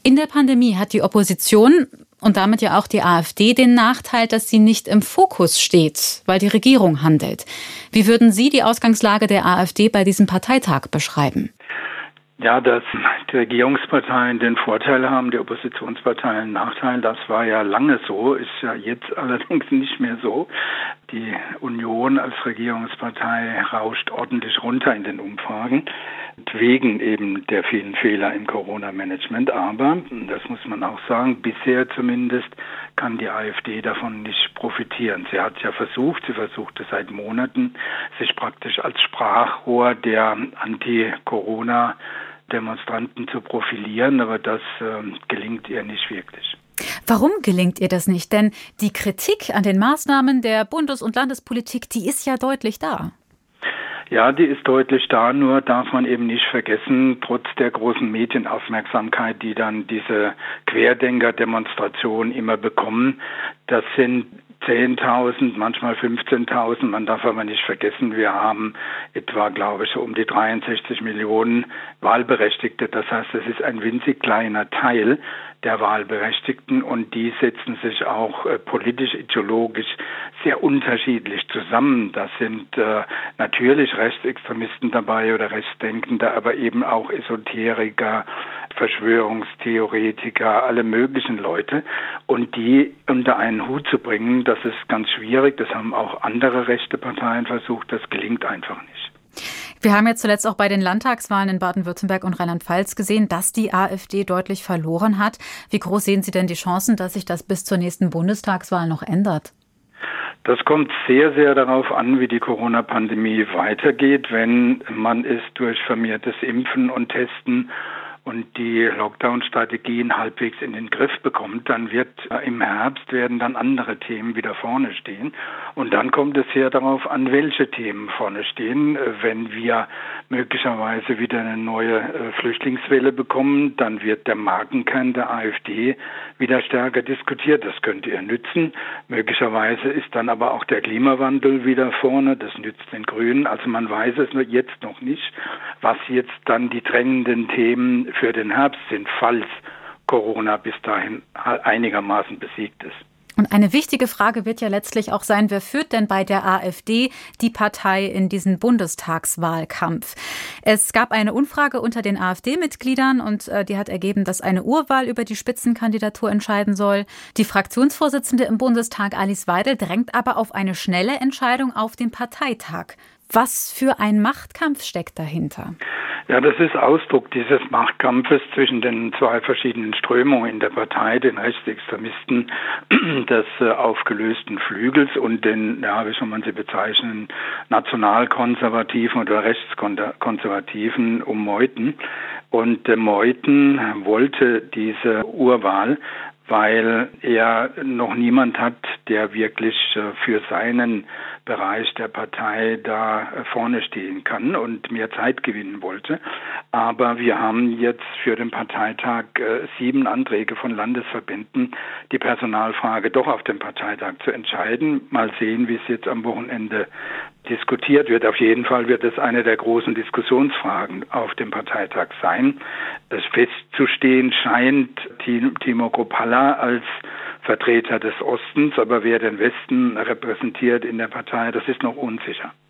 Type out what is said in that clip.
In der Pandemie hat die Opposition und damit ja auch die AfD den Nachteil, dass sie nicht im Fokus steht, weil die Regierung handelt. Wie würden Sie die Ausgangslage der AfD bei diesem Parteitag beschreiben? Ja, dass die Regierungsparteien den Vorteil haben, die Oppositionsparteien einen Nachteil, das war ja lange so, ist ja jetzt allerdings nicht mehr so. Die Union als Regierungspartei rauscht ordentlich runter in den Umfragen, wegen eben der vielen Fehler im Corona-Management. Aber, das muss man auch sagen, bisher zumindest kann die AfD davon nicht profitieren. Sie versucht es seit Monaten, sich praktisch als Sprachrohr der Anti-Corona-Demonstranten zu profilieren, aber das gelingt ihr nicht wirklich. Warum gelingt ihr das nicht? Denn die Kritik an den Maßnahmen der Bundes- und Landespolitik, die ist ja deutlich da. Ja, die ist deutlich da, nur darf man eben nicht vergessen, trotz der großen Medienaufmerksamkeit, die dann diese Querdenker-Demonstrationen immer bekommen, das sind 10.000, manchmal 15.000. Man darf aber nicht vergessen, wir haben etwa, glaube ich, um die 63 Millionen Wahlberechtigte. Das heißt, es ist ein winzig kleiner Teil der Wahlberechtigten und die setzen sich auch politisch, ideologisch sehr unterschiedlich zusammen. Das sind natürlich Rechtsextremisten dabei oder Rechtsdenkende, aber eben auch Esoteriker, Verschwörungstheoretiker, alle möglichen Leute. Und die unter einen Hut zu bringen, das ist ganz schwierig. Das haben auch andere rechte Parteien versucht. Das gelingt einfach nicht. Wir haben jetzt zuletzt auch bei den Landtagswahlen in Baden-Württemberg und Rheinland-Pfalz gesehen, dass die AfD deutlich verloren hat. Wie groß sehen Sie denn die Chancen, dass sich das bis zur nächsten Bundestagswahl noch ändert? Das kommt sehr, sehr darauf an, wie die Corona-Pandemie weitergeht. Wenn man es durch vermehrtes Impfen und Testen und die Lockdown-Strategien halbwegs in den Griff bekommt, dann wird im Herbst werden dann andere Themen wieder vorne stehen. Und dann kommt es sehr darauf an, welche Themen vorne stehen. Wenn wir möglicherweise wieder eine neue Flüchtlingswelle bekommen, dann wird der Markenkern der AfD wieder stärker diskutiert. Das könnte ihr nützen. Möglicherweise ist dann aber auch der Klimawandel wieder vorne. Das nützt den Grünen. Also man weiß es jetzt noch nicht, was jetzt dann die drängenden Themen für den Herbst sind, falls Corona bis dahin einigermaßen besiegt ist. Und eine wichtige Frage wird ja letztlich auch sein, wer führt denn bei der AfD die Partei in diesen Bundestagswahlkampf? Es gab eine Umfrage unter den AfD-Mitgliedern und die hat ergeben, dass eine Urwahl über die Spitzenkandidatur entscheiden soll. Die Fraktionsvorsitzende im Bundestag, Alice Weidel, drängt aber auf eine schnelle Entscheidung auf dem Parteitag. Was für ein Machtkampf steckt dahinter? Ja, das ist Ausdruck dieses Machtkampfes zwischen den zwei verschiedenen Strömungen in der Partei, den Rechtsextremisten des aufgelösten Flügels und den, ja, wie soll man sie bezeichnen, nationalkonservativen oder rechtskonservativen um Meuthen. Und Meuthen wollte diese Urwahl, weil er noch niemand hat, der wirklich für seinen Bereich der Partei da vorne stehen kann und mehr Zeit gewinnen wollte. Aber wir haben jetzt für den Parteitag 7 Anträge von Landesverbänden, die Personalfrage doch auf dem Parteitag zu entscheiden. Mal sehen, wie es jetzt am Wochenende diskutiert wird. Auf jeden Fall wird es eine der großen Diskussionsfragen auf dem Parteitag sein. Es festzustehen scheint Timo Kropalla als Vertreter des Ostens, aber wer den Westen repräsentiert in der Partei, das ist noch unsicher.